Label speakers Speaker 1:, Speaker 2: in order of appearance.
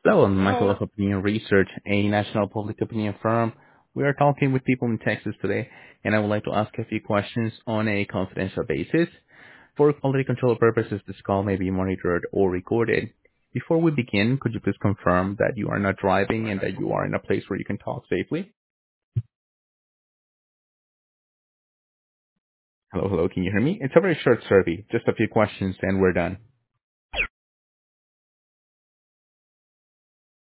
Speaker 1: Hello, I'm Michael of Opinion Research, a national public opinion firm. We are talking with people in Texas today, and I would like to ask a few questions on a confidential basis. For quality control purposes, this call may be monitored or recorded. Before we begin, could you please confirm that you are not driving and that you are in a place where you can talk safely? Hello, hello, can you hear me? It's a very short survey, just a few questions, and we're done.